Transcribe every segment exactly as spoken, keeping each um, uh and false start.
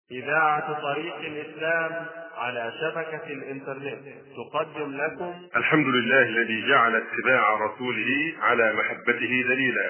إذاعة طريق الإسلام على شبكة الإنترنت تقدم لكم. الحمد لله الذي جعل اتباع رسوله على محبته دليلا،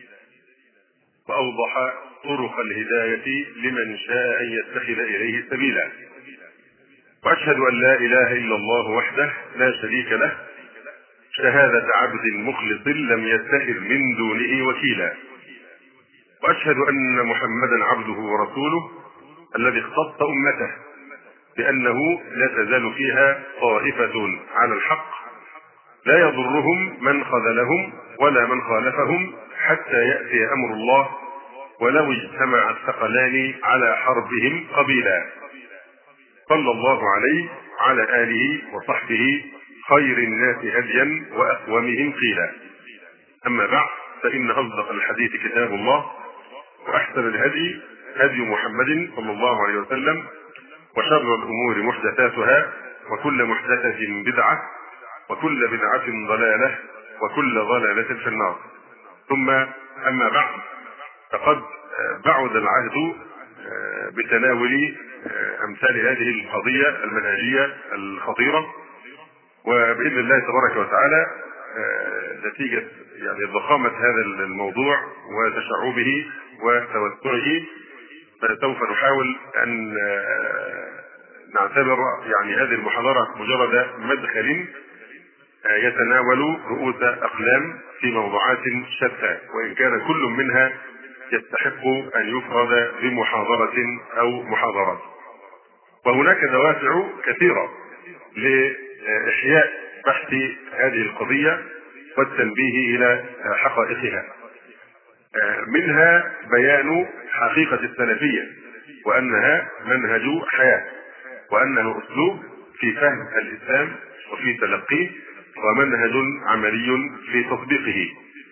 وأوضح طرق الهداية لمن شاء أن يتخذ إليه سبيلا. وأشهد أن لا إله إلا الله وحده لا شريك له، شهادة عبد مخلص لم يتخذ من دونه وكيلا. وأشهد أن محمدا عبده ورسوله الذي اختص أمته بأنه لا تزال فيها طائفة على الحق لا يضرهم من خذلهم ولا من خالفهم حتى يأتي أمر الله، ولو اجتمع الثقلان على حربهم قبيلا. صلى الله عليه وعلى آله وصحبه خير الناس هديا وأقومهم قيلا. أما بعد، فإن أصدق الحديث كتاب الله، وأحسن الهدي هدي محمد صلى الله عليه وسلم، وشر الأمور محدثاتها، وكل محدثة بدعة، وكل بدعة ضلالة، وكل ضلالة في النار. ثم أما بعد، فقد بعد العهد بتناول أمثال هذه القضية المنهجية الخطيرة، وبإذن الله تبارك وتعالى نتيجة يعني ضخامة هذا الموضوع وتشعبه وتوسعه، فسوف نحاول أن نعتبر يعني هذه المحاضرة مجرد مدخل يتناول رؤوس أقلام في موضوعات شتى، وإن كان كل منها يستحق أن يفرد بمحاضرة أو محاضرات. وهناك دوافع كثيرة لإحياء بحث هذه القضية والتنبيه إلى حقائقها. منها بيان حقيقة السلفية، وأنها منهج حياة، وأنه أسلوب في فهم الإسلام وفي تلقيه، ومنهج عملي في تطبيقه.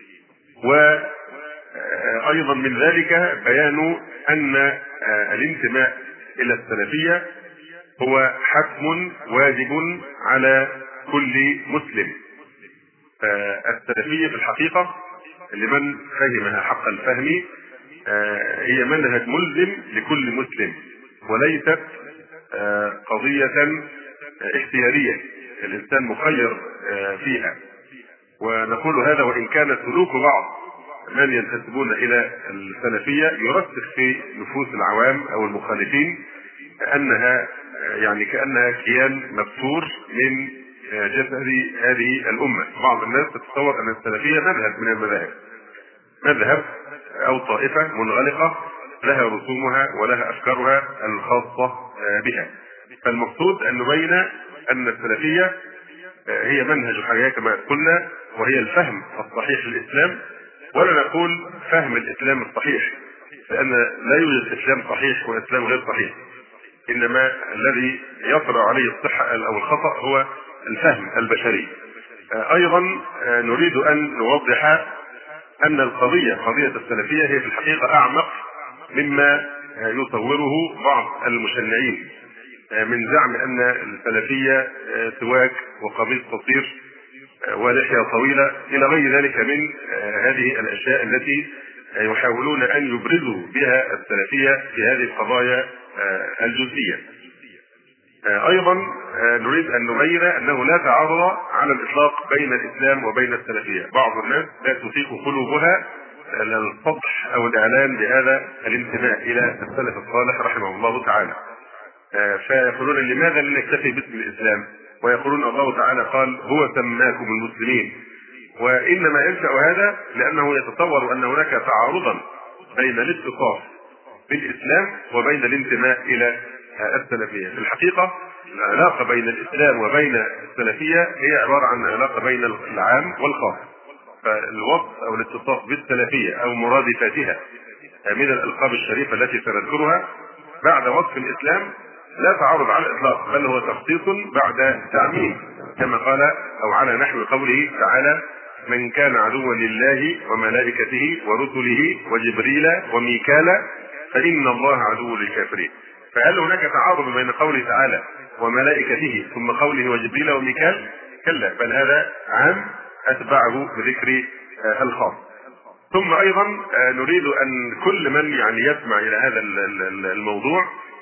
وأيضا من ذلك بيان أن الانتماء إلى السلفية هو حتم واجب على كل مسلم. السلفية في الحقيقة لمن فهمها حق الفهم هي منهج ملزم لكل مسلم، وليست قضية اختيارية الإنسان مخير فيها. ونقول هذا وإن كان سلوك بعض من ينتسبون إلى السلفية يرسخ في نفوس العوام أو المخالفين أنها يعني كأنها كيان مبثور من جسد هذه الأمة. بعض الناس تتصور أن السلفية مذهب من المذاهب، مذهب أو طائفة منغلقة لها رسومها ولها أفكارها الخاصة بها. فالمقصود أن نبين أن السلفية هي منهج حياة كما قلنا، وهي الفهم الصحيح للإسلام. ولا نقول فهم الإسلام الصحيح، لأن لا يوجد إسلام صحيح وإسلام غير صحيح، إنما الذي يطرأ عليه الصحة أو الخطأ هو الفهم البشري. أيضا نريد أن نوضح أن القضية قضية السلفية هي في الحقيقة أعمق مما يصوره بعض المشنعين من زعم أن السلفية سواك وقميص قصير ولحية طويلة إلى غير ذلك من هذه الأشياء التي يحاولون أن يبرزوا بها السلفية في هذه القضايا الجزئية. أيضا نريد أن نبين أنه لا تعارض على الإطلاق بين الإسلام وبين السلفية. بعض الناس لا تطيق قلوبها السطح أو الإعلان بهذا الانتماء إلى السلف الصالح رحمه الله تعالى، فيقولون لماذا لا نكتفي باسم الإسلام؟ ويقولون الله تعالى قال هو سماكم المسلمين. وإنما ينشأ هذا لأنه يتصور أن هناك تعارضا بين الاتصاف بالإسلام وبين الانتماء إلى السلفية. في الحقيقة العلاقة بين الإسلام وبين السلفية هي عبارة عن علاقة بين العام والخاص. فالوصف أو الاتصاف بالسلفية أو مرادفتها من الألقاب الشريفة التي سنذكرها بعد وصف الإسلام لا تعارض على الإطلاق، بل هو تخصيص بعد تعميم، كما قال أو على نحو قوله تعالى من كان عدوا لله وملائكته ورسله وجبريل وميكال فإن الله عدو للكافرين. فهل هناك تعارض بين قوله تعالى وملائكته ثم قوله وجبريل وميكال؟ كلا، بل هذا عام أتبعه بذكر الخاص. ثم أيضا نريد أن كل من يعني يسمع إلى هذا الموضوع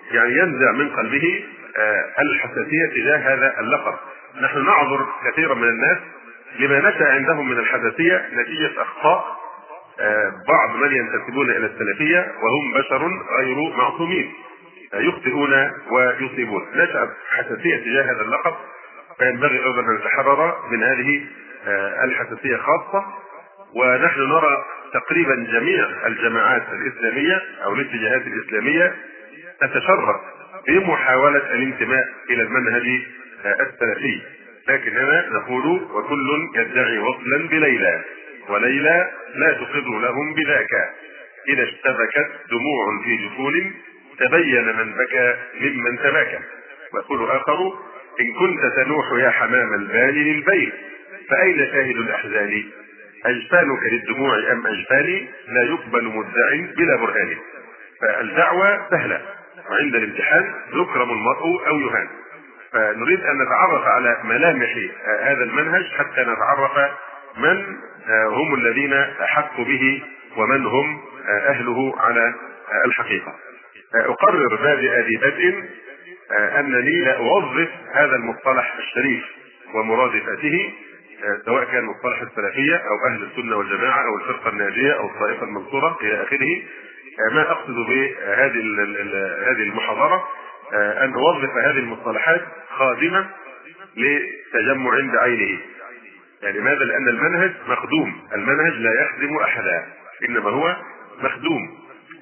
يعني ينزع من قلبه الحساسية تجاه هذا اللقب. نحن نعذر كثيرا من الناس لما نشأ عندهم من الحساسية نتيجة أخطاء بعض من ينتسبون إلى السلفية وهم بشر غير معصومين، يخطئون ويصيبون. نشأت حساسية تجاه هذا اللقب، فينبغي أيضا أن نتحرر من هذه الحساسية خاصة. ونحن نرى تقريبا جميع الجماعات الإسلامية أو الاتجاهات الإسلامية تتشرف بمحاولة الانتماء إلى المنهج السلفي، لكننا نقول وكل يدعي وصلا بليلى وليلى لا تقر لهم بذاك، إذا اشتبكت دموع في جفون تبين من بكى ممن تباكى. ويقول آخر إن كنت تنوح يا حمام البال للبيت فأين شاهد الأحزان، أجفانك للدموع أم أجفاني لا يقبل مدع بلا برهان. فالدعوة سهلة وعند الامتحان يكرم المرء أو يهان. فنريد أن نتعرف على ملامح هذا المنهج حتى نتعرف من هم الذين أحقوا به ومن هم أهله على الحقيقة. أقرر بادئ ذي بدء أنني لا أوظف هذا المصطلح الشريف ومرادفاته، سواء كان مصطلح السلفية أو أهل السنة والجماعة أو الفرقة الناجية أو الطائفة المنصورة إلى آخره. ما أقصد بهذه هذه المحاضرة أن أوظف هذه المصطلحات خادمة لتجمع بعينه. يعني ماذا؟ لأن المنهج مخدوم، المنهج لا يخدم أحدا إنما هو مخدوم.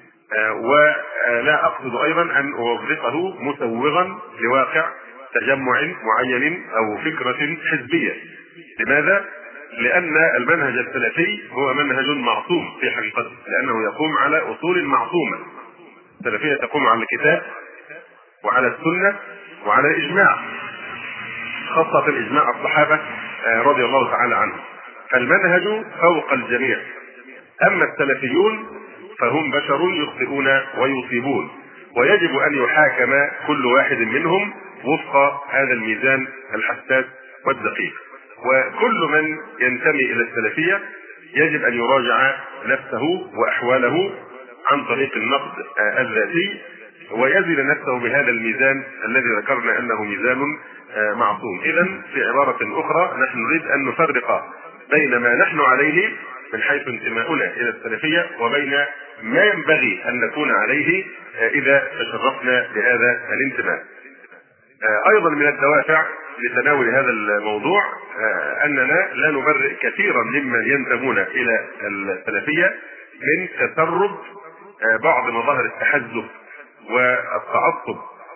ولا أقصد أيضا أن أوظفه مسوغا لواقع تجمع معين أو فكرة حزبية. لماذا؟ لأن المنهج السلفي هو منهج معصوم في حقيقته، لأنه يقوم على أصول معصومة. السلفية تقوم على الكتاب وعلى السنة وعلى الإجماع، خاصة الإجماع الصحابة رضي الله تعالى عنهم. فالمنهج فوق الجميع. أما السلفيون فهم بشر يخطئون ويصيبون، ويجب أن يحاكم كل واحد منهم وفق هذا الميزان الحساس والدقيق. وكل من ينتمي إلى السلفية يجب أن يراجع نفسه وأحواله عن طريق النقد الذاتي، ويزن نفسه بهذا الميزان الذي ذكرنا أنه ميزان معصوم. إذن في عبارة أخرى نحن نريد أن نفرق بين ما نحن عليه من حيث انتماؤنا إلى السلفية وبين ما ينبغي أن نكون عليه إذا تشرفنا بهذا الانتماء. أيضا من الدوافع لتناول هذا الموضوع أننا لا نبرئ كثيرا ممن ينتمون إلى السلفية من تسرب بعض مظاهر التحزب والتعصب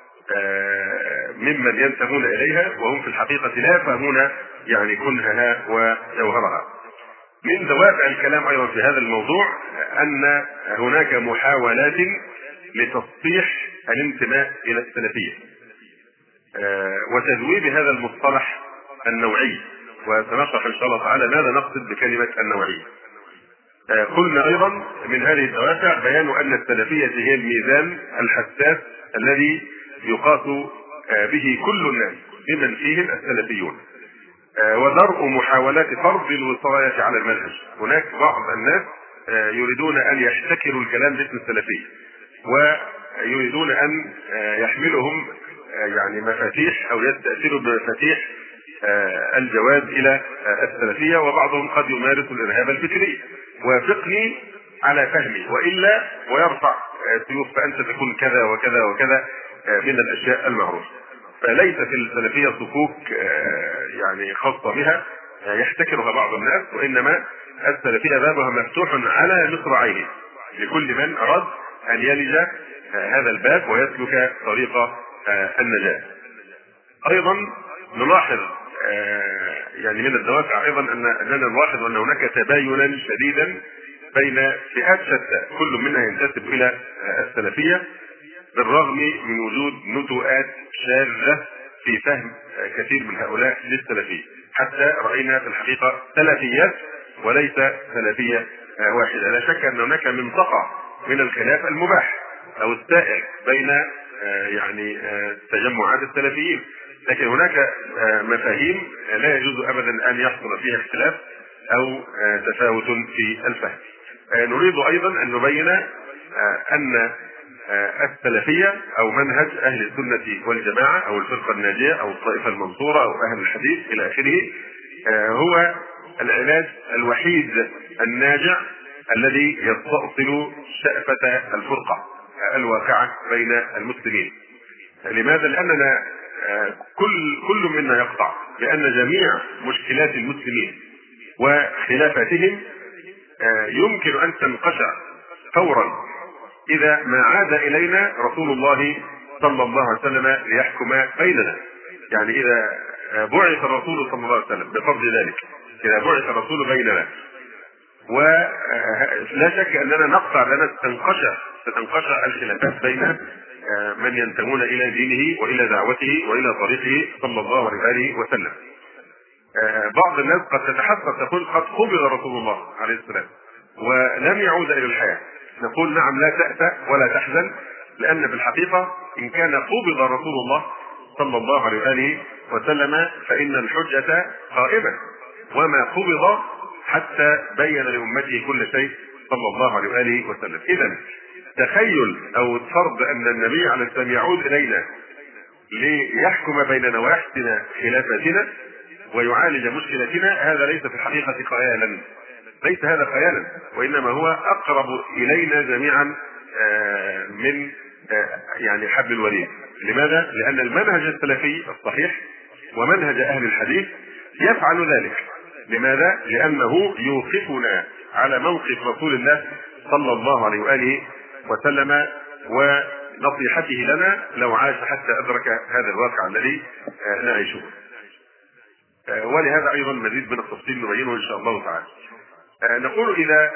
ممن ينتمون إليها وهم في الحقيقة لا يفهمون يعني كنهها وجوهرها. من دوافع الكلام أيضا في هذا الموضوع أن هناك محاولات لتصحيح الانتماء إلى السلفية وتذويب هذا المصطلح النوعي، وسنشرح إن شاء الله تعالى ماذا نقصد بكلمة النوعية. قلنا أيضا من هذه الدوافع بيان أن السلفية هي الميزان الحساس الذي يقاس به كل الناس بمن فيهم السلفيون، ودرء محاولات فرض الوصاية على المنهج. هناك بعض الناس يريدون أن يحتكروا الكلام باسم السلفية ويريدون أن يحملهم يعني مفاتيح أو يستأثروا بمفاتيح الجواز إلى السلفية، وبعضهم قد يمارس الإرهاب الفكري. وفقني على فهمي وإلا ويرفع سيوف فأنت تكون كذا وكذا وكذا من الأشياء المعروفة. فليس في السلفية صفوف يعني خاصة بها يحتكرها بعض الناس، وإنما السلفية بابها مفتوح على مصراعيه لكل من أراد أن يلج هذا الباب ويسلك طريق النجاة. أيضا نلاحظ يعني من الدوافع أيضا أننا نلاحظ أن هناك تباينا شديدا بين فئات شتى كل منها ينتسب إلى السلفية، بالرغم من وجود نتوءات شاذة في فهم كثير من هؤلاء للسلفية. حتى رأينا في الحقيقة سلفيات وليس سلفية واحدة. لا شك أن هناك منطقة من الخلاف المباح أو السائر بين يعني تجمعات السلفيين، لكن هناك مفاهيم لا يجوز أبدا أن يحصل فيها اختلاف أو تفاوت في الفهم. نريد أيضا أن نبين أن السلفية أو منهج أهل السنة والجماعة أو الفرقة الناجية أو الطائفة المنصورة أو أهل الحديث إلى آخره هو العلاج الوحيد الناجع الذي يستأصل شأفة الفرقة الواقعة بين المسلمين. لماذا؟ لأننا كل كل منا يقطع بأن جميع مشكلات المسلمين وخلافاتهم يمكن أن تنقشع فورا إذا ما عاد إلينا رسول الله صلى الله عليه وسلم ليحكم بيننا. يعني إذا بعث الرسول صلى الله عليه وسلم بفضل ذلك، إذا بعث الرسول بيننا ولا شك أننا نقطع لأننا تنقشع تنقشع الخلافات بين من ينتمون إلى دينه وإلى دعوته وإلى طريقه صلى الله عليه وسلم. بعض الناس قد تتحسر تقول قد قبض رسول الله عليه السلام ولم يعود إلى الحياة. نقول نعم، لا تأسى ولا تحزن، لأن في الحقيقة إن كان قبض رسول الله صلى الله عليه وسلم فإن الحجة قائمة، وما قبض حتى بين لأمته كل شيء صلى الله عليه وسلم. إذن تخيل أو فرض أن النبي عليه السلام يعود إلينا ليحكم بيننا ويحسن خلافتنا ويعالج مشكلتنا، هذا ليس في الحقيقة خيالا، ليس هذا خيالا، وإنما هو أقرب إلينا جميعا من يعني حبل الوريد. لماذا؟ لأن المنهج السلفي الصحيح ومنهج أهل الحديث يفعل ذلك. لماذا؟ لأنه يوقفنا على موقف رسول الله صلى الله عليه وآله وسلم ونصيحته لنا لو عاش حتى أدرك هذا الواقع الذي نعيشه. ولهذا أيضا مزيد من التفصيل نبينه إن شاء الله تعالى. نقول إذا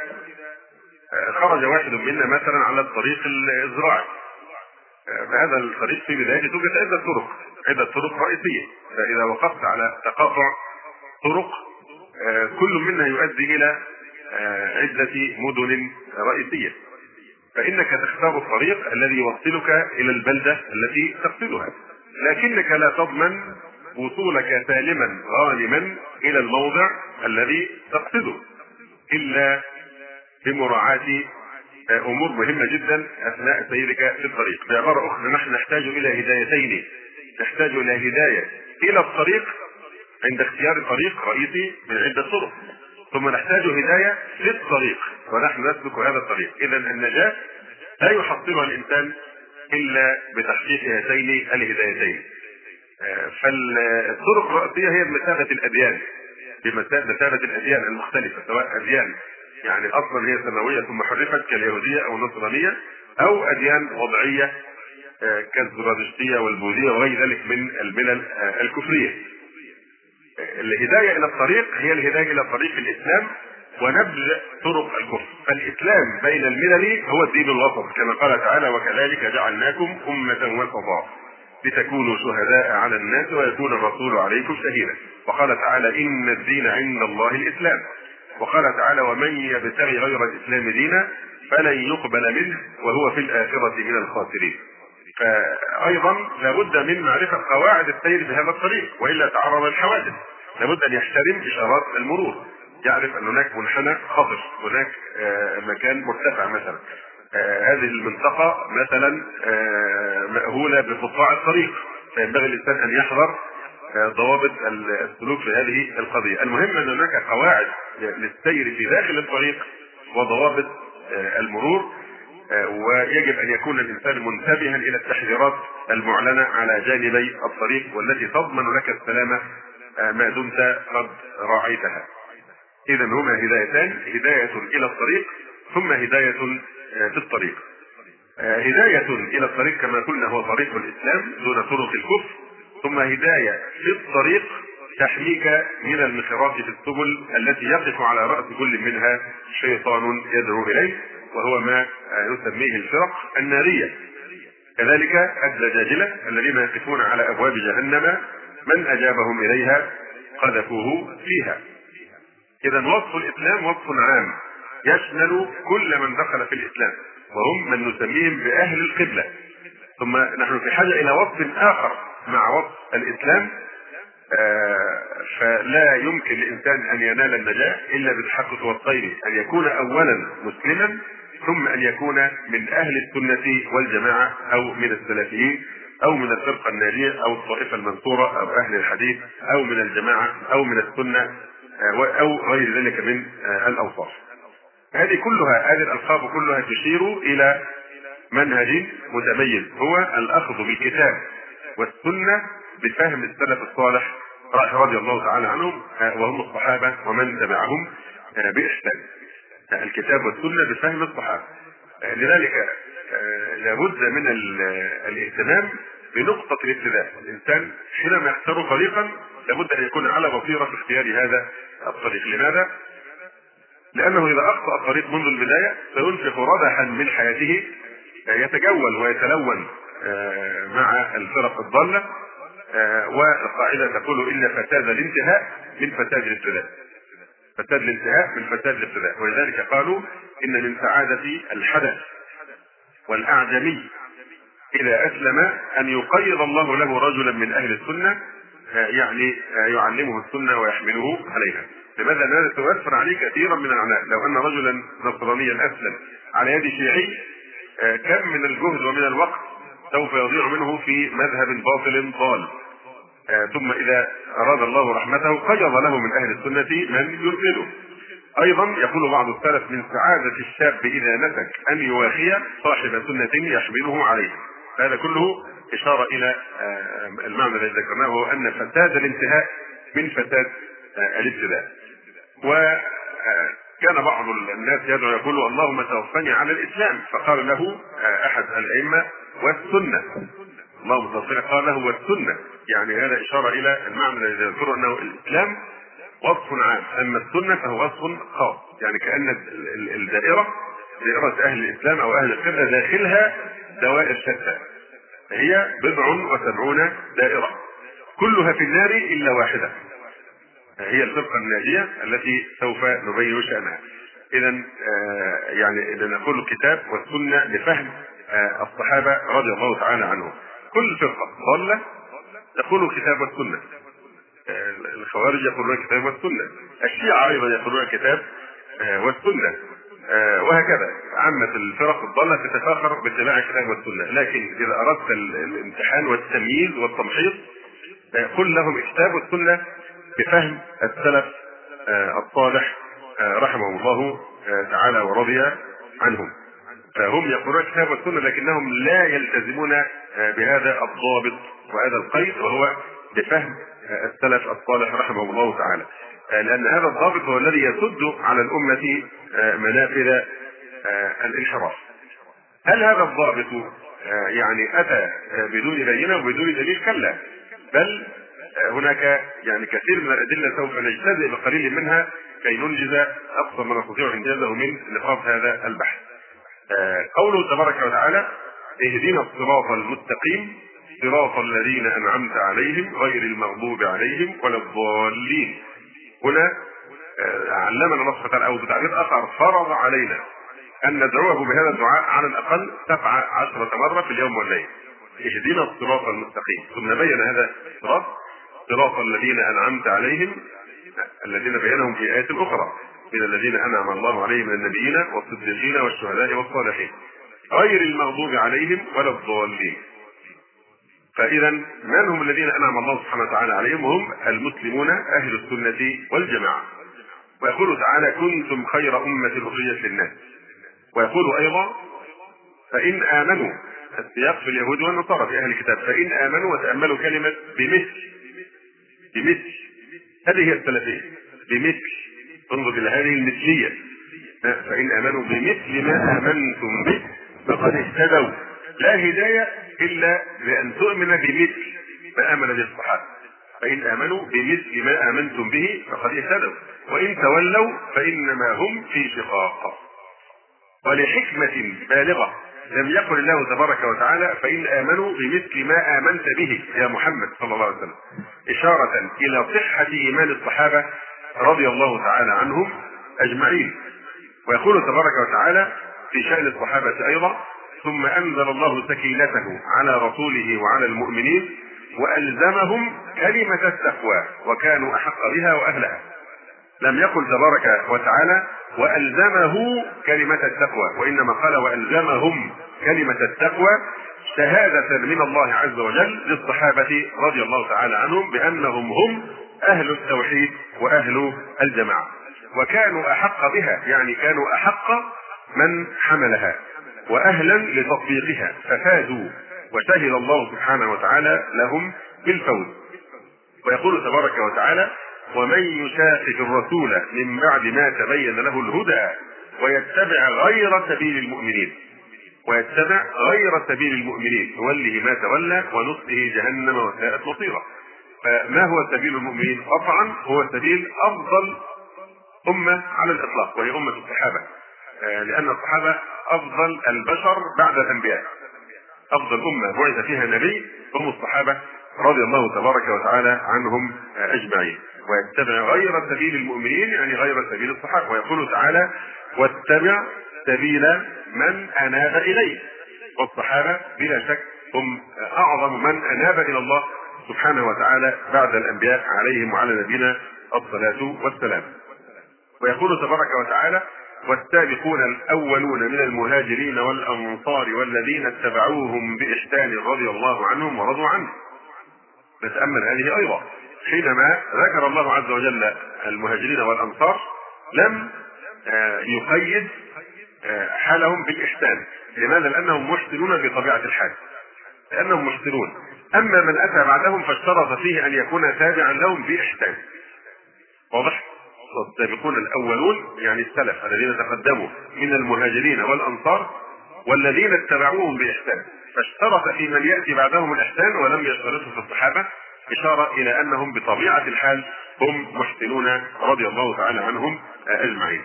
خرج واحد منا مثلا على الطريق الزراعي، فهذا الطريق في بدايته توجد عدة طرق عدة طرق رئيسية، فإذا وقفت على تقاطع طرق كل منها يؤدي إلى عدة مدن رئيسية، فإنك تختار الطريق الذي يوصلك إلى البلدة التي تقصدها، لكنك لا تضمن وصولك سالما غانما إلى الموضع الذي تقصده إلا بمراعاة أمور مهمة جدا أثناء سيرك في الطريق. بعبارة أخرى، نحن نحتاج إلى هدايتين، نحتاج إلى هداية إلى الطريق عند اختيار طريق رئيسي من عدة طرق، ثم نحتاج هداية للطريق ونحن نسلك هذا الطريق. إذا النجاة لا يحصلها الإنسان إلا بتحقيق هاتين الهدايتين. فالطرق الرئيسية هي بمثابة الأديان، بمثابة الأديان المختلفة، سواء أديان يعني أصلا هي سماوية ثم حرفت كاليهودية أو النصرانية، أو أديان وضعية كالزرادشتية والبوذية وغير ذلك من الملل الكفرية. الهداية إلى الطريق هي الهداية إلى طريق الإسلام ونبذ طرق الكفر. فالإسلام بين الملل هو الدين الوسط، كما قال تعالى: وكذلك جعلناكم أمة وسطا لتكونوا شهداء على الناس ويكون الرسول عليكم شهيدا. وقال تعالى: إن الدين عند الله الإسلام. وقال تعالى: ومن يبتغي غير الإسلام دينا فلن يقبل منه وهو في الآخرة من الخاسرين. فأيضا لابد من معرفة قواعد السير في هذا الطريق، وإلا تعرض الحوادث. لابد أن يحترم إشارات المرور، يعرف أن هناك منحنى خطر، هناك مكان مرتفع مثلا، هذه المنطقة مثلا مأهولة بقطاع الطريق، فينبغي الإنسان أن يحذر ضوابط السلوك في هذه القضية. المهم أن هناك قواعد للسير في داخل الطريق وضوابط المرور، ويجب أن يكون الإنسان منتبها إلى التحذيرات المعلنة على جانبي الطريق والتي تضمن لك السلامة ما دمت قد راعيتها. إذا هما هدايتان: هداية إلى الطريق ثم هداية في الطريق. هداية إلى الطريق كما قلنا هو طريق الإسلام دون طرق الكفر، ثم هداية في الطريق تحميك من الانخراط في السبل التي يقف على رأس كل منها شيطان يدعو إليه، وهو ما نسميه الفرق النارية. كذلك الدجاجلة الذين يقفون على أبواب جهنم من أجابهم إليها قذفوه فيها. إذا وصف الإسلام وصف عام يشمل كل من دخل في الإسلام، وهم من نسميهم بأهل القبلة. ثم نحن في حاجة إلى وصف آخر مع وصف الإسلام، آه فلا يمكن للإنسان أن ينال النجاة إلا بالتحقق والطير، أن يكون أولا مسلما ثم أن يكون من أهل السنة والجماعة أو من السلفيين أو من الفرقة الناجية أو الطائفة المنصورة أو أهل الحديث أو من الجماعة أو من السنة أو غير ذلك من الأوصاف. هذه كلها هذه الألقاب كلها تشير إلى منهج متميز، هو الأخذ بالكتاب والسنة بفهم السلف الصالح رضي الله تعالى عنهم وهم الصحابة ومن تبعهم بإحسان. الكتاب والسنة بفهم الصحابة. لذلك لابد من الاهتمام بنقطة الابتداء. الإنسان حينما يختار طريقا لابد أن يكون على بصيرة في اختيار هذا الطريق. لماذا؟ لأنه إذا أخطأ الطريق منذ البداية سينفق ردحا من حياته يتجول ويتلون مع الفرق الضالة، والقاعدة تقول إن فساد الانتهاء من فساد الابتداء. فساد الانتهاء من فساد الابتداء. ولذلك قالوا إن من سعادة الحدث والأعجمي إذا أسلم أن يقيض الله له رجلا من أهل السنة، يعني يعلمه السنة ويحمله عليها. لماذا؟ لأنه سيؤثر عليه كثيرا من العناء. لو أن رجلا نصرانيا أسلم على يد شيعي كم من الجهد ومن الوقت سوف يضيع منه في مذهب باطل ضال. ثم إذا أراد الله رحمته قيض له من أهل السنة من يرسله. أيضا يقول بعض السلف من سعادة الشاب إذا نسك أن يواخي صاحب سنة يحمله عليه. هذا كله إشارة إلى المعنى الذي ذكرناه، وهو أن فساد الانتهاء من فساد الابتداء. وكان بعض الناس يدعو يقول اللهم توفني على الإسلام، فقال له أحد الأئمة والسنة. اللهم توفني، قال له والسنة، يعني هذا إشارة إلى المعنى الذي يذكره أنه الإسلام وصف عام، أما السنة فهو وصف خاص. يعني كأن الدائرة دائرة أهل الإسلام أو أهل القبلة داخلها دوائر شتى، هي بضع وسبعون دائرة كلها في النار إلا واحدة، هي الفرقة الناجية التي سوف نبين شأنها. إذا يعني إذا نقول الكتاب والسنة لفهم الصحابة رضي الله تعالى عنهم. كل فرقة ضالة يقول الكتاب والسنة. الخوارج يقولون الكتاب والسنة، الشيعة أيضا يقولون الكتاب والسنة، وهكذا عامة الفرق الضالة تتفاخر باتباع الكتاب والسنة. لكن إذا أردت الامتحان والتمييز والتمحيص قل لهم الكتاب والسنة بفهم السلف الصالح رحمه الله تعالى ورضي عنهم. فهم يقولون الكتاب والسنة لكنهم لا يلتزمون بهذا الضابط وهذا القيد، وهو بفهم السلف الصالح رحمه الله تعالى، لأن هذا الضابط هو الذي يسد على الأمة منافذ الانحراف. هل هذا الضابط يعني أتى بدون بينة وبدون دليل؟ كلا، بل هناك يعني كثير من الأدلة سوف نجتزئ بقليل منها كي ننجز أقصى ما نستطيع إنجازه من نقاط هذا البحث. قوله تبارك وتعالى اهدنا الصراط المستقيم صراط الذين أنعمت عليهم غير المغضوب عليهم ولا الضالين. هنا علمنا الله سبحانه أو بتعبير آخر فرض علينا أن ندعوه بهذا الدعاء على الأقل سبع عشرة مرة في اليوم والليل. اهدنا الصراط المستقيم، ثم بين هذا الصراط صراط الذين أنعمت عليهم، الذين بينهم في آيات أخرى من الذين أنعم الله عليهم من النبيين والصديقين والشهداء والصالحين غير المغضوب عليهم ولا الضالين. فإذا من هم الذين أنعم الله سبحانه وتعالى عليهم؟ هم المسلمون أهل السنة والجماعة. ويقول تعالى كنتم خير أمة أخرجت للناس. ويقول أيضا فإن آمنوا، السياق في اليهود والنصارى في أهل الكتاب، فإن آمنوا، وتأملوا كلمة بمثل، بمثل هذه هي السلفية، بمثل، انظر إلى هذه المثلية، فإن آمنوا بمثل ما آمنتم به فقد اهتدوا. لا هداية إلا بأن تؤمن بمثل ما آمن به الصحابة. فإن آمنوا بمثل ما آمنتم به فقد اهتدوا وإن تولوا فإنما هم في شقاق. ولحكمة بالغة لم يقل الله تبارك وتعالى فإن آمنوا بمثل ما آمنت به يا محمد صلى الله عليه وسلم، إشارة إلى صحة إيمان الصحابة رضي الله تعالى عنهم أجمعين. ويقول تبارك وتعالى في شأن الصحابة أيضا ثم أنزل الله سكينته على رسوله وعلى المؤمنين وألزمهم كلمة التقوى وكانوا أحق بها وأهلها. لم يقل تبارك وتعالى وألزمه كلمة التقوى، وإنما قال وألزمهم كلمة التقوى شهادة من الله عز وجل للصحابة رضي الله تعالى عنهم بأنهم هم أهل التوحيد وأهل الجماعة، وكانوا أحق بها، يعني كانوا أحق من حملها وأهلا لتطبيقها، ففازوا وشهد الله سبحانه وتعالى لهم بالفوز. ويقول تبارك وتعالى ومن يشاقق الرسول من بعد ما تبين له الهدى ويتبع غير سبيل المؤمنين ويتبع غير سبيل المؤمنين نوله ما تولى ونصله جهنم وساءت مصيره. فما هو سبيل المؤمنين؟ قطعا هو سبيل أفضل أمة على الإطلاق، وهي أمة الصحابة، لأن الصحابة أفضل البشر بعد الأنبياء. أفضل أمة بعث فيها نبي هم الصحابة رضي الله تبارك وتعالى عنهم أجمعين. ويتبع غير سبيل المؤمنين يعني غير سبيل الصحابة. ويقول تعالى واتبع سبيل من أناب إليه، والصحابة بلا شك هم أعظم من أناب إلى الله سبحانه وتعالى بعد الأنبياء عليهم وعلى نبينا الصلاة والسلام. ويقول تبارك وتعالى والسابقون الأولون من المهاجرين والأنصار والذين اتبعوهم بإحسان رضي الله عنهم ورضوا عنه. نتأمل هذه أيضا، حينما ذكر الله عز وجل المهاجرين والأنصار لم يقيد حالهم بالإحسان. لماذا؟ لأنهم محسنون بطبيعة الحال، لأنهم محسنون. أما من أتى بعدهم فاشترط فيه أن يكون تابعا لهم بإحسان. واضح؟ والسابقون الأولون يعني السلف الذين تقدموا من المهاجرين والأنصار والذين اتبعوهم بإحسان، فاشترط في من يأتي بعدهم الإحسان ولم يشترطوا في الصحابة، إشارة إلى أنهم بطبيعة الحال هم محسنون رضي الله تعالى عنهم أجمعين.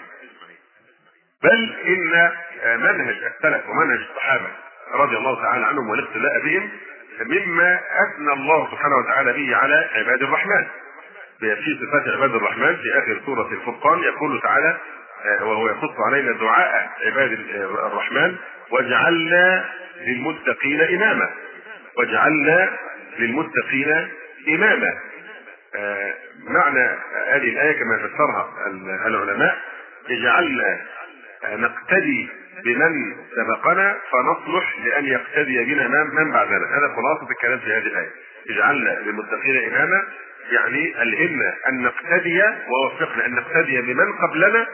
بل إن منهج السلف ومنهج الصحابة رضي الله تعالى عنهم والاقتداء بهم مما أثنى الله سبحانه وتعالى به على عباد الرحمن. في صفات عباد الرحمن في آخر سورة الفرقان يقول تعالى وهو يقص علينا دعاء عباد الرحمن وجعلنا للمتقين إماما وجعلنا للمتقين إماما. معنى هذه الآية كما فسرها العلماء اجعلنا نقتدي بمن سبقنا فنصلح لأن يقتدي بنا من بعدنا. هذا خلاصة الكلام في هذه الآية. اجعلنا للمتقين إماما يعني ألهمنا أن نقتدي ووفقنا أن نقتدي بمن قبلنا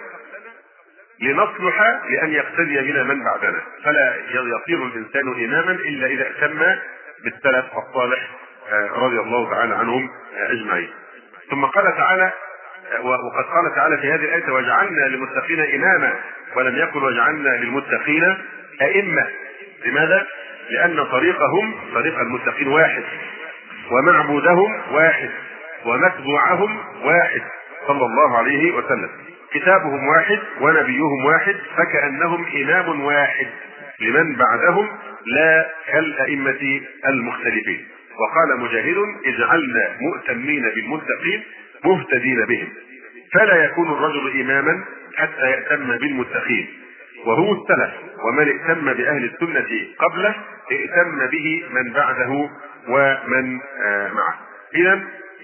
لنصلح لأن يقتدي بنا من بعدنا. فلا يصير الإنسان إماما إلا إذا اتم بالسلف الصالح رضي الله تعالى عنهم أجمعين. ثم قال تعالى وقد قال تعالى في هذه الآية وجعلنا للمتقين إماما، ولم يقل وجعلنا للمتقين أئمة. لماذا؟ لأن طريقهم طريق المتقين واحد، ومعبودهم واحد، ومتبوعهم واحد صلى الله عليه وسلم. كتابهم واحد ونبيهم واحد، فكأنهم إمام واحد لمن بعدهم لا كالأئمة المختلفين. وقال مجاهد اجعلنا مؤتمين بالمتقين مهتدين بهم، فلا يكون الرجل إماما حتى يأتم بالمتقين، وهو السلف. ومن ائتم بأهل السنة قبله ائتم به من بعده ومن معه. إذن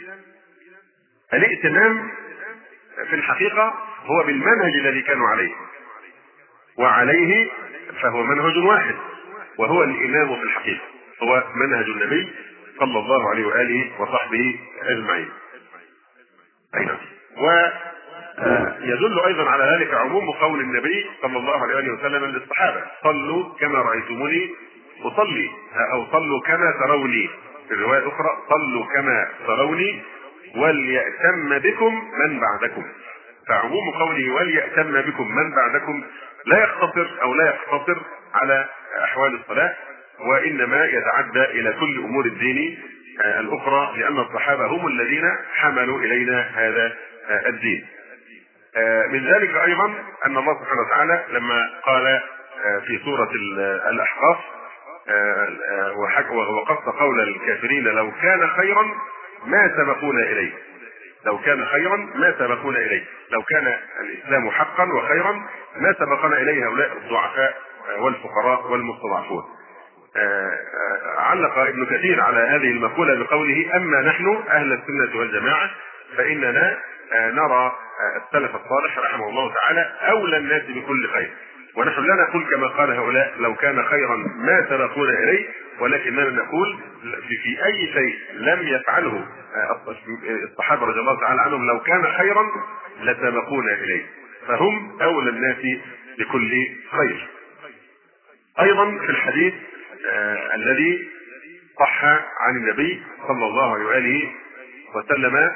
الائتمام في الحقيقة هو بالمنهج الذي كانوا عليه، وعليه فهو منهج واحد، وهو الإمام في الحقيقة هو منهج النبي صلى الله عليه وآله وصحبه أجمعين. ويدل أيضا على ذلك عموم قول النبي صلى الله عليه وآله وسلم للصحابة صلوا كما رأيتموني أصلي، أو صلوا كما تروني. في الرواية الأخرى صلوا كما تروني وليأتم بكم من بعدكم. فعموم قوله وليأتم بكم من بعدكم لا يقتصر أو لا يقتصر على أحوال الصلاة، وإنما يتعدى إلى كل أمور الدين الأخرى، لأن الصحابة هم الذين حملوا إلينا هذا الدين. من ذلك أيضا أن الله سبحانه وتعالى لما قال في سورة الأحقاف وقص قول الكافرين لو كان خيرا ما سبقونا إليه، لو كان خيرا ما سبقونا إليه، لو كان الإسلام حقا وخيرا ما سبقنا إليه هؤلاء الضعفاء والفقراء والمستضعفون. علق ابن كثير على هذه المقولة بقوله أما نحن أهل السنة والجماعة فإننا نرى السلف الصالح رحمه الله تعالى أولى الناس بكل خير، ونحن لا نقول كما قال هؤلاء لو كان خيرا ما سبقونا إليه، ولكننا نقول في أي شيء لم يفعله الصحابة رضي الله تعالى عنهم لو كان خيرا لسبقونا إليه، فهم أولى الناس بكل خير. أيضا في الحديث آه الذي صح عن النبي صلى الله عليه وآله وسلم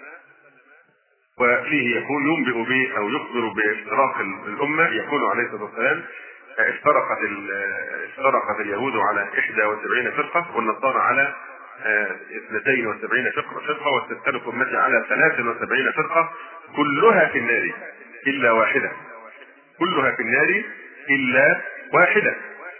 وفيه يقول ينبئ به أو يخبر بافتراق الأمة، يقول عليه الصلاة والسلام افترقت افترقت اليهود على إحدى وسبعين فرقة والنصارى على اثنتين وسبعين فرقة وستفترق أمتي على ثلاث وسبعين فرقة كلها في النار إلا واحدة، كلها في النار إلا واحدة.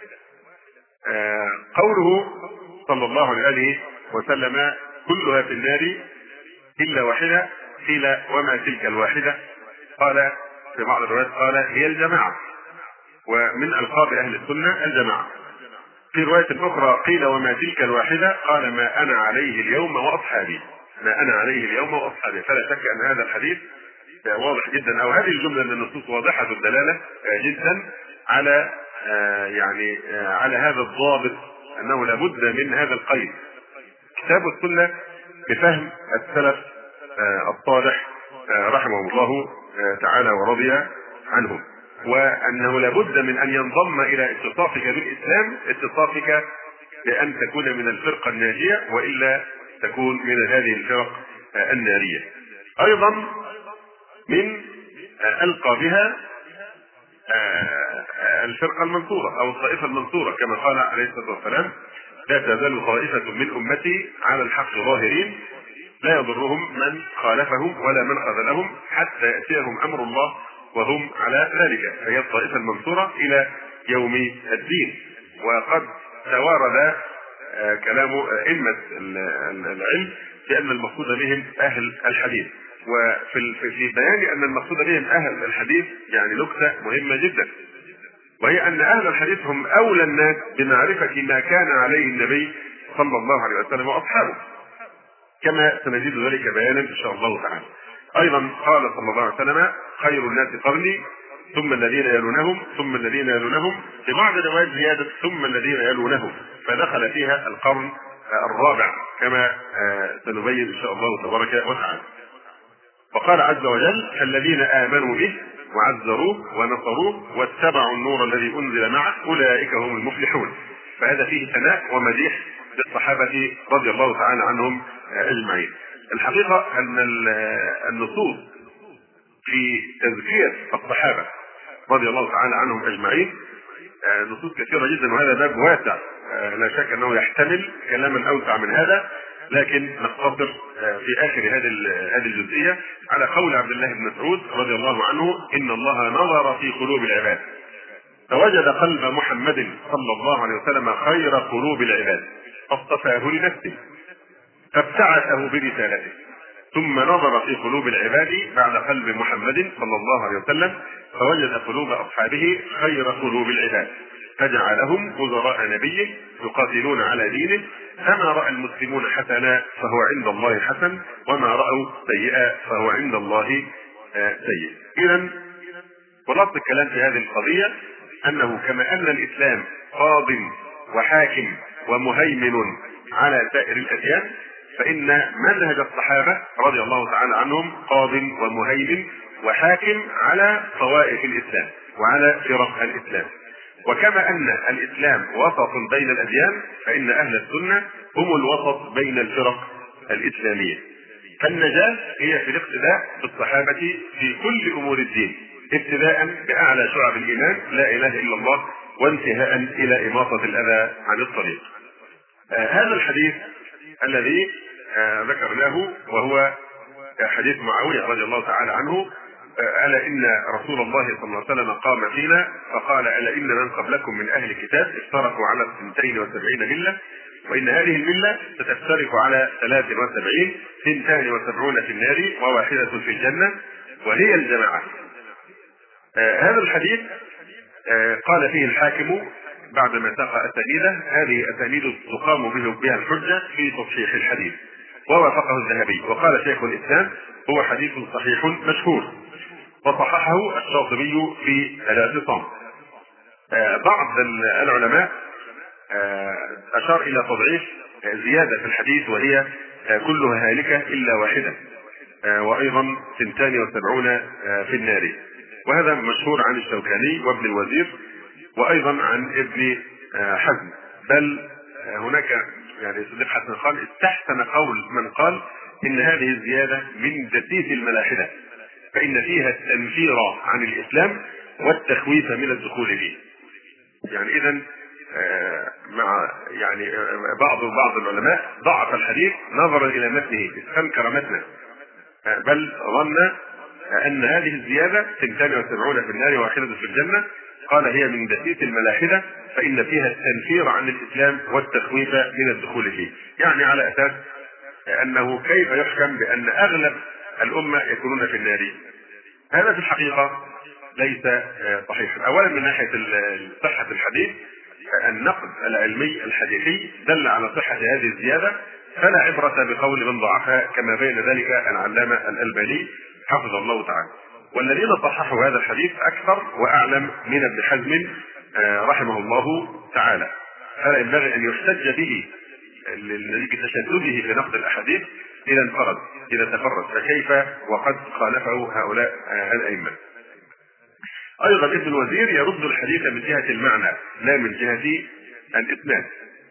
قوله صلى الله عليه وسلم كلها في النار إلا واحدة، قيل وما تلك الواحدة؟ قال في بعض الروايات قال هي الجماعة، ومن ألقاب أهل السنة الجماعة. في رواية أخرى قيل وما تلك الواحدة؟ قال ما أنا عليه اليوم وأصحابي، ما أنا عليه اليوم وأصحابي. فلا شك أن هذا الحديث واضح جدا، أو هذه الجملة من النصوص واضحة الدلالة جدا على يعني على هذا الضابط أنه لابد من هذا القيد. كتاب السنة بفهم السلف الصالح رحمه الله تعالى ورضي عنهم، وأنه لابد من أن ينضم إلى اتصافك بالإسلام اتصافك بأن تكون من الفرقة الناجية، وإلا تكون من هذه الفرق النارية. أيضا من ألقابها الفرقة المنصورة أو الطائفة المنصورة، كما قال عليه الصلاة والسلام لا تزال طائفة من أمتي على الحق ظاهرين لا يضرهم من خالفهم ولا من خذلهم حتى يأتيهم أمر الله وهم على ذلك، فهي الطائفة المنصورة إلى يوم الدين. وقد توارد كلام أئمة العلم في أن المقصود بهم أهل الحديث، وفي بيان أن المقصود بهم أهل الحديث يعني نكتة مهمة جدا، وهي أن أهل الحديث هم أولى الناس بمعرفة ما كان عليه النبي صلى الله عليه وسلم وأصحابه، كما سنزيد ذلك بيانا إن شاء الله تعالى. أيضا قال صلى الله عليه وسلم خير الناس قرني ثم الذين يلونهم ثم الذين يلونهم، في بعض الروايات زيادة ثم الذين يلونهم، فدخل فيها القرن الرابع كما سنبين إن شاء الله تبارك وتعالى. وقال عز وجل الذين آمنوا به وعزروه ونصروه واتبعوا النور الذي أنزل معه أولئك هم المفلحون. فهذا فيه ثناء ومديح للصحابة رضي الله تعالى عنهم أجمعين. الحقيقة أن النصوص في تزكية الصحابة رضي الله تعالى عنهم أجمعين نصوص كثيرة جدا، وهذا باب واسع لا شك أنه يحتمل كلاما أوسع من هذا، لكن نقتصر في آخر هذه هذه الجزئية على قول عبد الله بن مسعود رضي الله عنه إن الله نظر في قلوب العباد فوجد قلب محمد صلى الله عليه وسلم خير قلوب العباد فاصطفاه لنفسه فابتعثه برسالته، ثم نظر في قلوب العباد بعد قلب محمد صلى الله عليه وسلم فوجد قلوب أصحابه خير قلوب العباد فجعلهم وزراء نبيه يقاتلون على دينه، فما رأى المسلمون حسنا فهو عند الله حسن وما رأوا سيئا فهو عند الله سيء. إذن خلاصة الكلام في هذه القضية أنه كما أن الإسلام قاض وحاكم ومهيمن على سائر الأديان، فإن منهج الصحابة رضي الله تعالى عنهم قاض ومهيمن وحاكم على طوائف الإسلام وعلى فرق الإسلام. وكما أن الإسلام وسط بين الأديان فإن أهل السنة هم الوسط بين الفرق الإسلامية، فالنجاة هي في الاقتداء بالصحابة في كل أمور الدين، ابتداء بأعلى شعب الإيمان لا إله إلا الله وانتهاء إلى إماطة الأذى عن الطريق. آه هذا الحديث الذي آه ذكرناه وهو حديث معاوية رضي الله تعالى عنه، ألا إن رسول الله صلى الله عليه وسلم قام فينا فقال ألا إن من قبلكم من أهل الكتاب افترقوا على اثنتين وسبعين ملة وإن هذه الملة ستفترق على ثلاث وسبعين اثنتان وسبعون في النار وواحدة في الجنة وهي الجماعة. آه هذا الحديث آه قال فيه الحاكم بعدما ساق أسانيده، هذه أسانيد تقام بها الحجة في تصحيح الحديث، ووافقه الذهبي، وقال شيخ الإسلام هو حديث صحيح مشهور، وصححه الشاطبي في الاعتصام. بعض العلماء أشار إلى تضعيف زيادة في الحديث، وهي كلها هالكة إلا واحدة، وأيضا ثنتان وسبعون في النار، وهذا مشهور عن الشوكاني وابن الوزير وأيضا عن ابن حزم. بل هناك يعني صديق حسن قال استحسن قول من قال إن هذه الزيادة من دسيس الملاحدة، فإن فيها التنفير عن الإسلام والتخويف من الدخول فيه. يعني إذا مع يعني بعض بعض العلماء ضعف الحديث نظرا إلى متنه، استنكر متنه، بل ظن أن هذه الزيادة اثنتان وسبعون في النار واحدة في الجنة، قال هي من دسيس الملاحدة فإن فيها التنفير عن الإسلام والتخويف من الدخول فيه. يعني على أساس أنه كيف يحكم بأن أغلب الأمة يكونون في النار؟ هذا في الحقيقة ليس صحيحا. أولا من ناحية صحة الحديث، النقد العلمي الحديثي دل على صحة هذه الزيادة، فلا عبرة بقول من ضعفها كما بين ذلك العلامة الألباني حفظه الله تعالى. والذين صححوا هذا الحديث أكثر وأعلم من ابن حزم رحمه الله تعالى، فلا ينبغي أن يحتج به لتشدده في نقد الأحاديث إذا انفرد إذا تفرد، فكيف وقد خالفه هؤلاء الأئمة. أيضا ابن الوزير يرد الحديث من جهة المعنى لا من جهة الإسناد.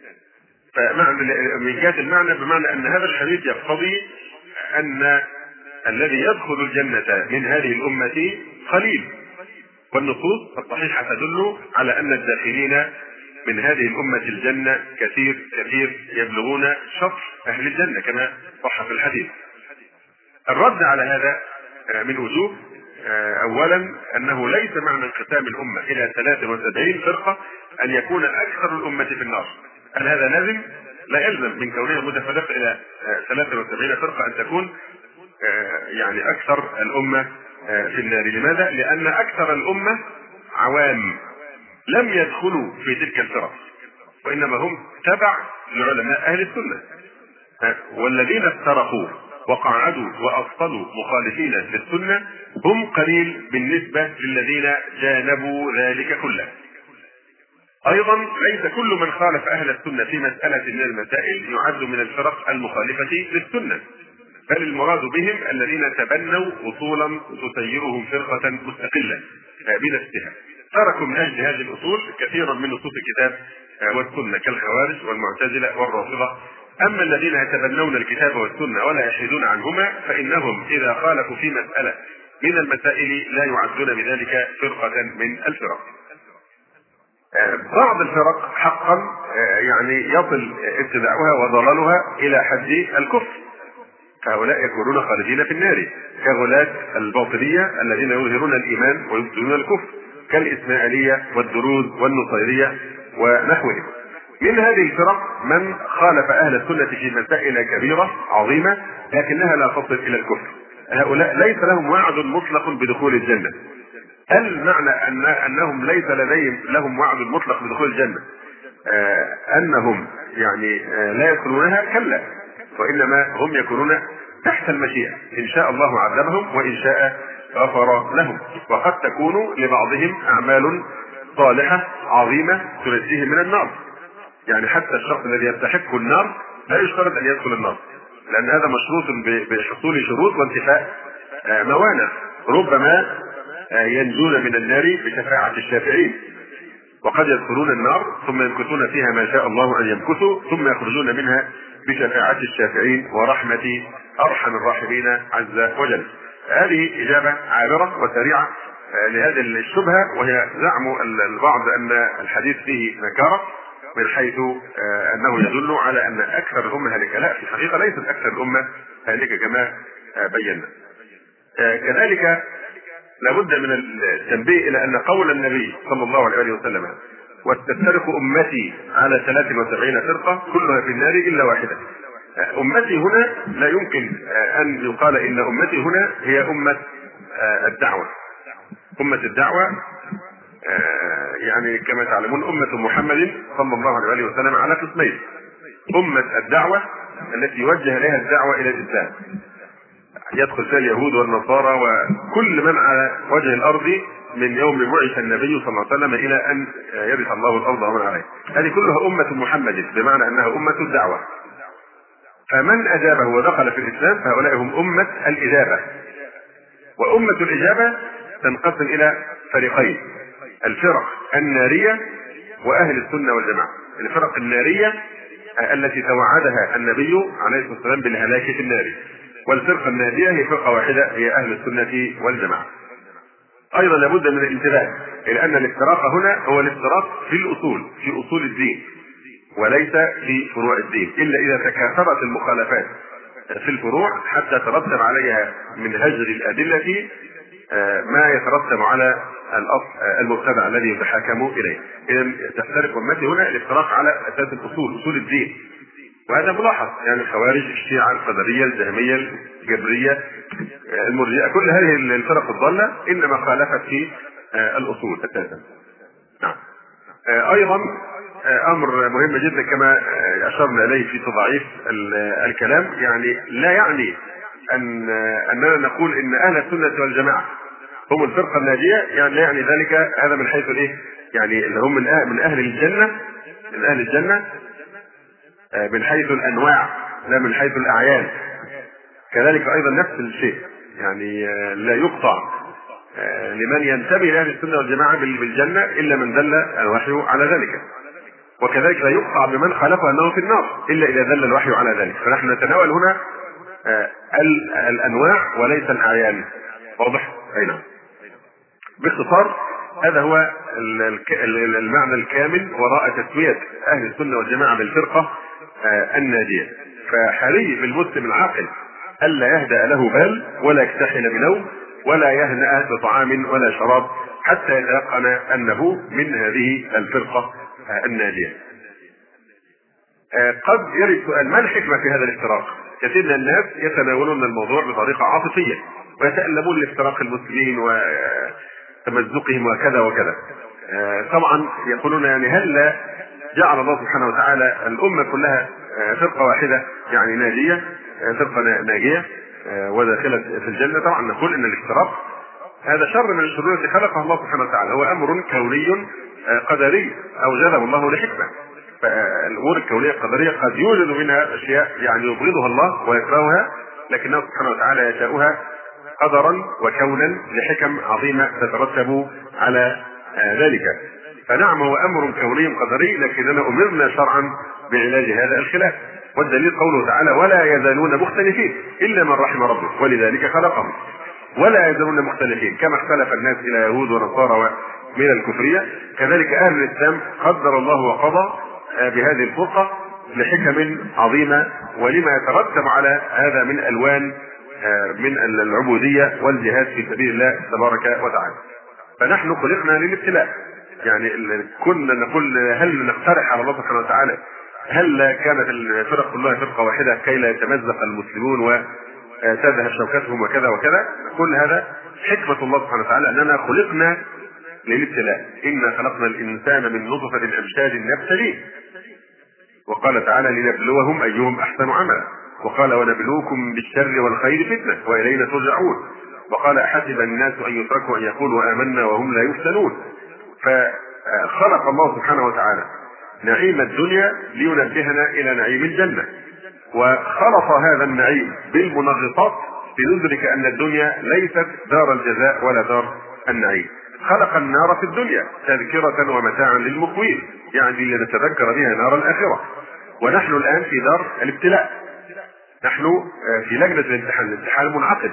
فمعنى من جهة المعنى بمعنى أن هذا الحديث يقتضي أن الذي يدخل الجنة من هذه الأمة قليل، والنصوص الصحيحة تدل على أن الداخلين من هذه الأمة الجنة كثير كثير يبلغون شطر أهل الجنة كما صح في الحديث. الرد على هذا من وجوه. أولا أنه ليس معنى انقسام الأمة إلى ثلاثة وسبعين فرقة أن يكون أكثر الأمة في النار. هل هذا لازم؟ لا يلزم من كونها متفرقة إلى ثلاثة وسبعين فرقة أن تكون يعني أكثر الأمة في النار. لماذا؟ لأن أكثر الأمة عوام لم يدخلوا في تلك الفرق، وإنما هم تبع لعلماء أهل السنة، والذين افترقوا وقعدوا وأفصلوا مخالفين للسنة هم قليل بالنسبة للذين جانبوا ذلك كله. أيضا ليس كل من خالف أهل السنة في مسألة من المسائل يعد من الفرق المخالفة للسنة، بل المراد بهم الذين تبنوا أصولا تسيرهم فرقة مستقلة بنفسها، تركوا من أجل هذه الأصول كثيرا من نصوص الكتاب والسنة كالخوارج والمعتزلة والرافضة. أما الذين يتبنون الكتاب والسنة ولا يحيدون عنهما فإنهم إذا خالفوا في مسألة من المسائل لا يعدون بذلك فرقة من الفرق. بعض الفرق حقا يعني يصل ابتداعها وضلالها إلى حد الكفر، هؤلاء يكونون خالدين في النار، كغلاة الباطنية الذين يظهرون الإيمان ويبطلون الكفر، كالإسماعيلية والدروز والنصيرية ونحوهم. من هذه الفرق من خالف أهل السنة في مسائل كبيرة عظيمة لكنها لا تصل إلى الكفر، هؤلاء ليس لهم وعد مطلق بدخول الجنة. هل معنى أن أنهم ليس لديهم لهم وعد مطلق بدخول الجنة آه أنهم يعني آه لا يدخلونها؟ كلا، وإنما هم يكونون تحت المشيئة، إن شاء الله عذبهم وإن شاء غفر لهم. وقد تكون لبعضهم أعمال صالحة عظيمة تنجيه من النار، يعني حتى الشخص الذي يستحق النار لا يشترط أن يدخل النار، لأن هذا مشروط بحصول شروط وانتفاء آه موانع. ربما ينجون من النار بشفاعة الشافعين، وقد يدخلون النار ثم يمكثون فيها ما شاء الله أن يمكثوا ثم يخرجون منها بشفاعة الشافعين ورحمة أرحم الراحمين عز وجل. هذه إجابة عابرة وسريعة لهذه الشبهة، وهي زعم البعض أن الحديث فيه نكارة من حيث أنه يدل على أن أكثر الأمة هالكة. لا، في الحقيقة ليست أكثر الأمة هالكة كما بينا. كذلك لابد من التنبيه إلى أن قول النبي صلى الله عليه وسلم وستفترق أمتي على ثلاث وسبعين فرقة كلها في النار إلا واحدة، أمتي هنا لا يمكن أن يقال إن أمتي هنا هي أمة الدعوة. أمة الدعوة يعني كما تعلمون أمة محمد صلى الله عليه وسلم على قسمين: أمة الدعوة التي وجه اليها الدعوه الى الاسلام. يدخل فيها اليهود والنصارى وكل من على وجه الارض من يوم بعث النبي صلى الله عليه وسلم الى ان يرث الله الارض ومن عليها. هذه كلها امه محمد، بمعنى انها امه الدعوه. فمن اجابه ودخل في الاسلام فهؤلاء هم امه الاجابه. وامه الاجابه تنقسم الى فريقين: الفرق الناريه واهل السنه والجماعه. الفرق الناريه التي توعدها النبي عليه الصلاه والسلام بالهلاك في النار، والفرقه الناديه هي فرقه واحده هي اهل السنه والجماعه. ايضا لابد من الانتباه الى ان الافتراق هنا هو الافتراق في الاصول، في اصول الدين، وليس في فروع الدين، الا اذا تكاثرت المخالفات في الفروع حتى ترتب عليها من هجر الادله ما يترتب على الاصل المبتدع الذي يتحاكم اليه. اذا تفترق امتي هنا الافتراق على اساس الاصول، اصول الدين، وهذا ملاحظ. يعني الخوارج، الشيعة، القدرية، الجهمية، الجبرية، المرجئة، كل هذه الفرق الضالة انما خالفت في الاصول اساسا. نعم. ايضا امر مهم جدا كما اشرنا اليه في تضعيف الكلام، يعني لا يعني ان اننا نقول ان اهل السنة والجماعة هم الفرقة الناجية، يعني لا يعني ذلك هذا من حيث الايه؟ يعني اللي هم من اهل, من أهل الجنة، من اهل الجنة من حيث الانواع لا من حيث الاعيان. كذلك ايضا نفس الشيء، يعني لا يقطع لمن ينتمي لاهل السنه والجماعه بالجنه الا من دل الوحي على ذلك، وكذلك لا يقطع بمن خالفه انه في النار الا اذا دل الوحي على ذلك. فنحن نتناول هنا الانواع وليس الاعيان. واضح؟ اي نعم. باختصار هذا هو المعنى الكامل وراء تسميه اهل السنه والجماعه بالفرقه الناجيه. فحري بالمسلم العاقل الا يهدأ له بال ولا يكتحل بنوم ولا يهنأ بطعام ولا شراب حتى يتيقن انه من هذه الفرقه الناجيه. قد يرد سؤال: ما الحكمه في هذا الافتراق؟ كثير من الناس يتناولون الموضوع بطريقه عاطفيه ويتألمون لافتراق المسلمين وتمزقهم وكذا وكذا. طبعا يقولون يعني هل جعل الله سبحانه وتعالى الامه كلها فرقه واحده يعني ناجيه، فرقه ناجيه وداخله في الجنه؟ طبعا نقول ان الافتراق هذا شر من الشرور التي خلقها الله سبحانه وتعالى، هو امر كوني قدري اوجده الله لحكمه. فالامور الكونيه القدريه قد يوجد منها اشياء يعني يبغضها الله ويكرهها، لكنه سبحانه وتعالى يشاؤها قدرا وكونا لحكم عظيمه تترتب على ذلك. فنعم هو امر كوني قدري، لكننا امرنا شرعا بعلاج هذا الخلاف. والدليل قوله تعالى: ولا يزالون مختلفين الا من رحم ربك ولذلك خلقهم. ولا يزالون مختلفين، كما اختلف الناس الى يهود ونصارى من الكفريه، كذلك اهل الاسلام قدر الله وقضى بهذه الفرقه لحكم عظيمه ولما يترتب على هذا من الوان من العبوديه والجهاد في سبيل الله تبارك وتعالى. فنحن خلقنا للابتلاء. يعني كنا نقول هل نقترح على الله سبحانه وتعالى هل كانت الفرق كلها فرقه واحده كي لا يتمزق المسلمون وتذهب شوكتهم وكذا وكذا؟ نقول هذا حكمه الله سبحانه وتعالى اننا خلقنا للابتلاء. انا خلقنا الانسان من نطفه امشاج نبتليه. وقال تعالى: لنبلوهم ايهم احسن عملا. وقال: ونبلوكم بالشر والخير فتنه والينا ترجعون. وقال: احسب الناس ان يتركوا ان يقولوا امنا وهم لا يفتنون. فخلق الله سبحانه وتعالى نعيم الدنيا لينبهنا الى نعيم الجنه، وخلط هذا النعيم بالمنغصات لندرك ان الدنيا ليست دار الجزاء ولا دار النعيم. خلق النار في الدنيا تذكرة ومتاعا للمقوين، يعني لنتذكر بها نار الآخرة. ونحن الآن في دار الابتلاء، نحن في لجنة الامتحان، الامتحان منعقد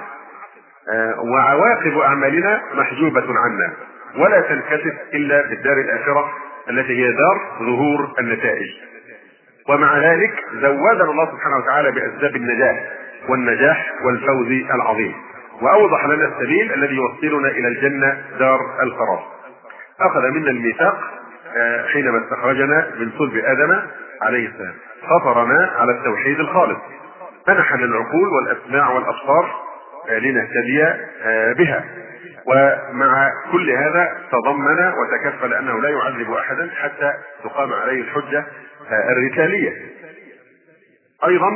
وعواقب أعمالنا محجوبة عنا ولا تنكشف إلا في الدار الآخرة التي هي دار ظهور النتائج. ومع ذلك زودنا الله سبحانه وتعالى بأسباب النجاة والنجاح والفوز العظيم، وأوضح لنا السبيل الذي يوصلنا إلى الجنة دار القرار. أخذ منا الميثاق حينما استخرجنا من صلب آدم عليه السلام، فطرنا على التوحيد الخالص، منحنا العقول والأسماع والأبصار لنهتدي بها. ومع كل هذا تضمن وتكفل أنه لا يعذب أحدا حتى تقام عليه الحجة الرسالية. أيضا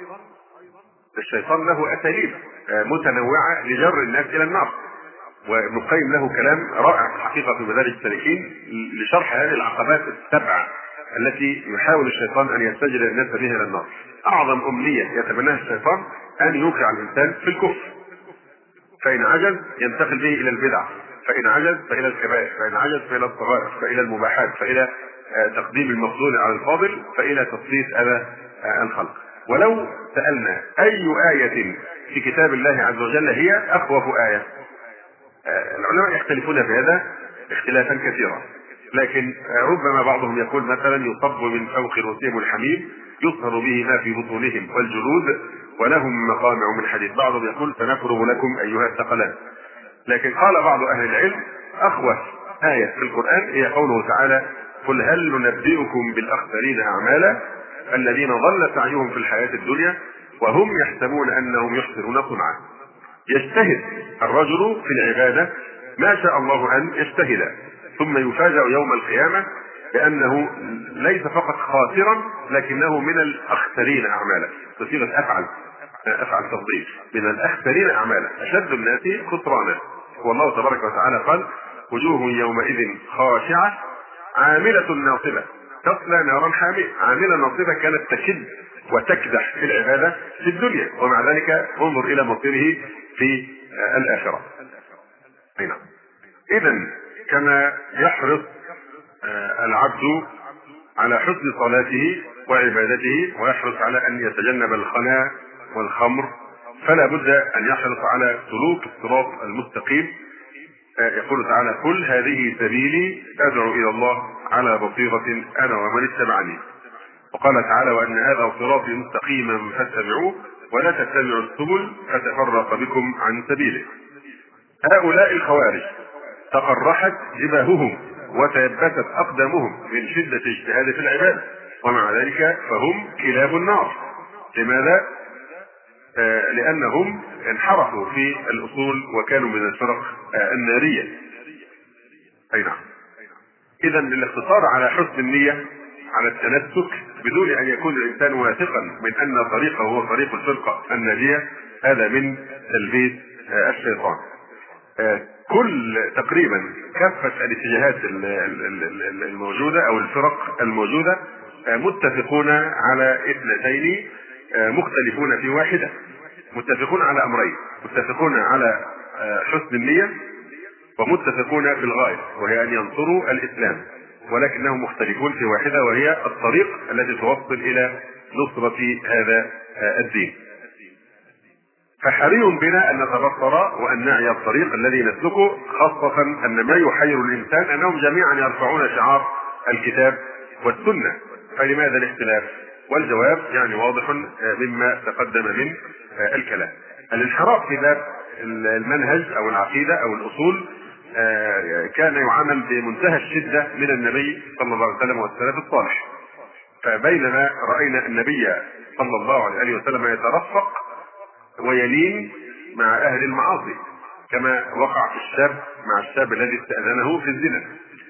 الشيطان له أساليب متنوعة لجر الناس إلى النار، وابن القيم له كلام رائع حقيقة في مدارج السالكين لشرح هذه العقبات السبعة التي يحاول الشيطان أن يستجلب الناس بها إلى النار. أعظم أمنية يتمناها الشيطان أن يوقع الإنسان في الكفر، فإن عجز ينتقل به إلى البدع، فإن عجز فإلى الكبائر، فإن عجز فإلى الصغائر، فإلى المباحات، فإلى تقديم المفضول على الفاضل، فإلى تسليط أذى الخلق. ولو سألنا أي آية في كتاب الله عز وجل هي أخوف آية، العلماء يختلفون في هذا اختلافا كثيرا، لكن ربما بعضهم يقول مثلا يصب من فوق رؤوسهم الحميم يصهر به ما في بطونهم والجلود ولهم مقامع من حديد، بعضهم يقول سنفرغ لكم أيها الثقلان. لكن قال بعض أهل العلم أخوف آية في القرآن هي قوله تعالى قل هل ننبئكم بالأخسرين أعمالا الذين ضل سعيهم في الحياة الدنيا وهم يحسبون أنهم يحسنون صنعا. يجتهد الرجل في العبادة ما شاء الله أن يجتهد، ثم يفاجأ يوم القيامة بأنه ليس فقط خاسرا لكنه من الأخسرين أعمالا، بصيغة أفعل أفعل تفضيل، من الأخسرين أعمالا، أشد الناس خسرانا. والله تبارك وتعالى قال وجوه يومئذ خاشعة عاملة ناصبة تصلى نارا حامية. عاملة ناصبة كانت تشد وتكدح في العبادة في الدنيا، ومع ذلك انظر إلى مصيره في الآخرة. نعم. إذن كما يحرص العبد على حسن صلاته وعبادته ويحرص على أن يتجنب الخنا والخمر، فلا بد أن يحرص على سلوك الصراط المستقيم. يقول تعالى قل هذه سبيلي أدعو إلى الله على بصيرة أنا ومن اتبعني. وقال تعالى وأن هذا صراطي مستقيما فاتبعوه ولا تتبعوا السبل فتفرق بكم عن سبيله. هؤلاء الخوارج تقرحت جباههم وتيبست أقدامهم من شدة اجتهاد في العبادة، ومع ذلك فهم كلاب النار. لماذا؟ آه لأنهم انحرفوا في الأصول وكانوا من الفرق آه النارية. أي نعم. إذا الاقتصار على حسن النية على التنسك بدون أن يكون الإنسان واثقا من أن طريقه هو طريق الفرقة الناجية، هذا من تلبيس آه الشيطان. آه كل تقريبا كافة الاتجاهات الموجودة أو الفرق الموجودة آه متفقون على اثنتين مختلفون في واحدة، متفقون على أمرين، متفقون على حسن النية ومتفقون في الغاية وهي أن ينصروا الإسلام، ولكنهم مختلفون في واحدة وهي الطريق التي توصل إلى نصرة هذا الدين. فحري بنا أن نتبصر وأن نعي الطريق الذي نسلكه، خاصة أن ما يحير الإنسان أنهم جميعا يرفعون شعار الكتاب والسنة، فلماذا الاختلاف؟ والجواب يعني واضح مما تقدم من الكلام. الانحراف في باب المنهج او العقيده او الاصول كان يعامل بمنتهى الشده من النبي صلى الله عليه وسلم والسلف الصالح، فبينما راينا النبي صلى الله عليه وسلم يترفق ويلين مع اهل المعاصي كما وقع في الشاب مع الشاب الذي استاذنه في الزنا،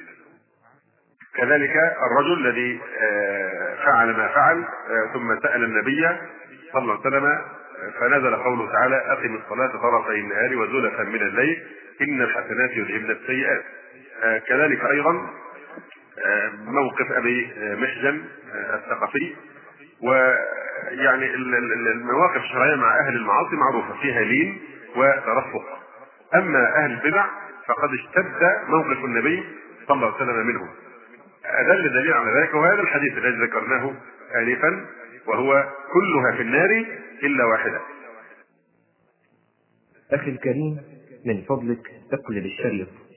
كذلك الرجل الذي فعل ما فعل ثم سأل النبي صلى الله عليه وسلم فنزل قوله تعالى أقم الصلاة طرفي النهار وزلفا من الليل إن الحسنات يذهبن السيئات. كذلك أيضا موقف أبي محجن الثقفي. ويعني المواقف الشرعية مع أهل المعاصي معروفة فيها لين وترفق، أما أهل البدع فقد اشتد موقف النبي صلى الله عليه وسلم منهم. أدل دليل على ذلك وهذا الحديث الذي ذكرناه آنفا وهو كلها في النار إلا واحدة. أخي الكريم من فضلك اقلب الشريط